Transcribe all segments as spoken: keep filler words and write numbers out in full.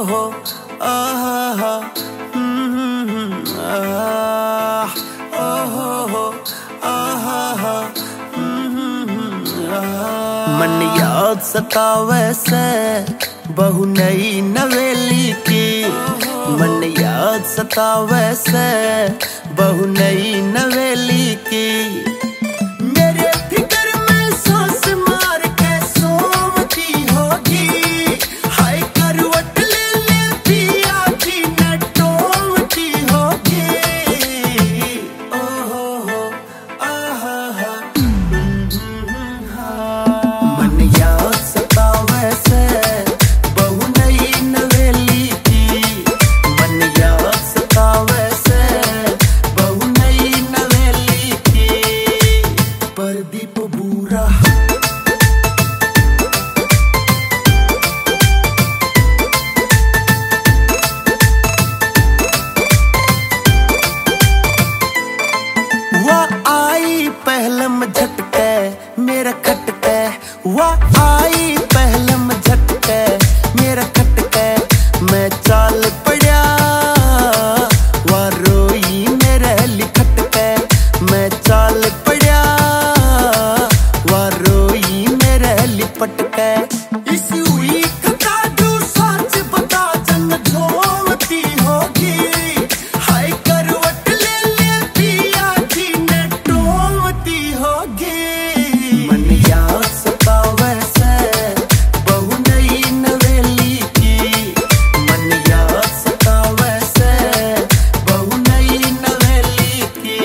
हो आहा हम्म आह ओ हो हो आहा मन याद सतावे से बहु नई नवेली की मन याद सतावे से बहु नई नवेली की मेरे फिकर में सांस मार के सोवती होगी हाय करवट ले ले पिया की न टोवती होगी ओ हो हो आहा हा मन याद सतावे से बहु नई नवेली की मन याद सतावे से बहु नई नवेली की प्रदीप बूरा वह आई पहलम झटके मेरा खटके वह आई पहलम झटके मेरा खटके मैं चाल पड़ा वह रोई मेरे लिखटके मैं चाल पड़ा वह रोई मेरे लिपटके इस हुई कथा जो सच बता जंग झोमती होगी हाय करवट ले ले पिया की न टोमती होगी मन याद सतावे से बहु नई नवेली की मन याद सतावे से बहु नई नवेली की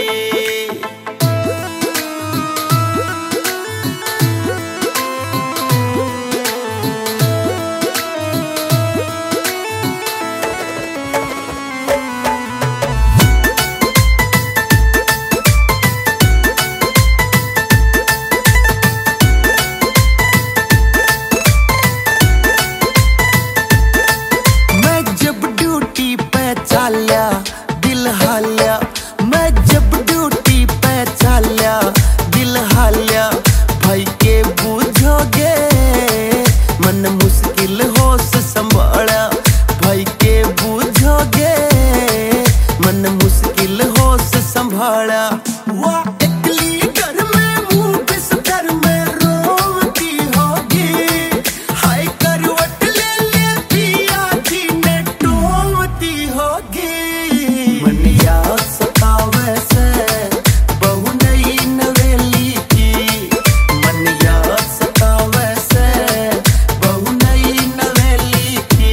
मैं जब ड्यूटी पे चाल्या दिल हाल्या मैं जब ड्यूटी पे चाल्या दिल हाल्या भाई के बूझोगे मन मुश्किल हो से संभाला भाई के बूझोगे मन मुश्किल हो से संभाला वाह एकली घर में मुंह बिस्तर में रोती होगी हाय करवट ले ले पिया की न टोमती होगी मन याद सतावे से बहु नई नवेली की मन याद सतावे से बहु नई नवेली की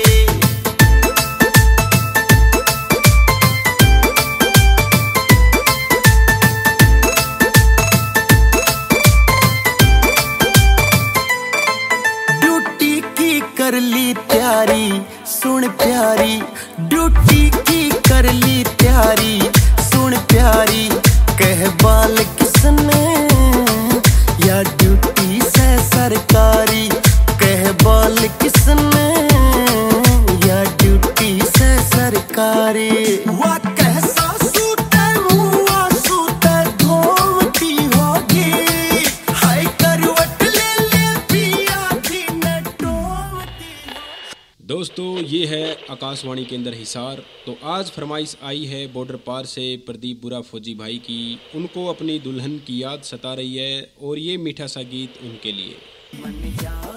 ड्यूटी की कर ली तैयारी सुन प्यारी ड्यूटी की कर ली तैयारी सुन प्यारी कह बाल किसने या ड्यूटी से सरकारी कह बाल किसने या ड्यूटी से सरकारी वाह कैसा सूते मुआ सूते धोवती होगी हाय करवट ले ले पिया की न टोवती दोस्तों ये है आकाशवाणी केंद्र हिसार। तो आज फरमाइश आई है बॉर्डर पार से प्रदीप बुरा फौजी भाई की। उनको अपनी दुल्हन की याद सता रही है और ये मीठा सा गीत उनके लिए। मन याद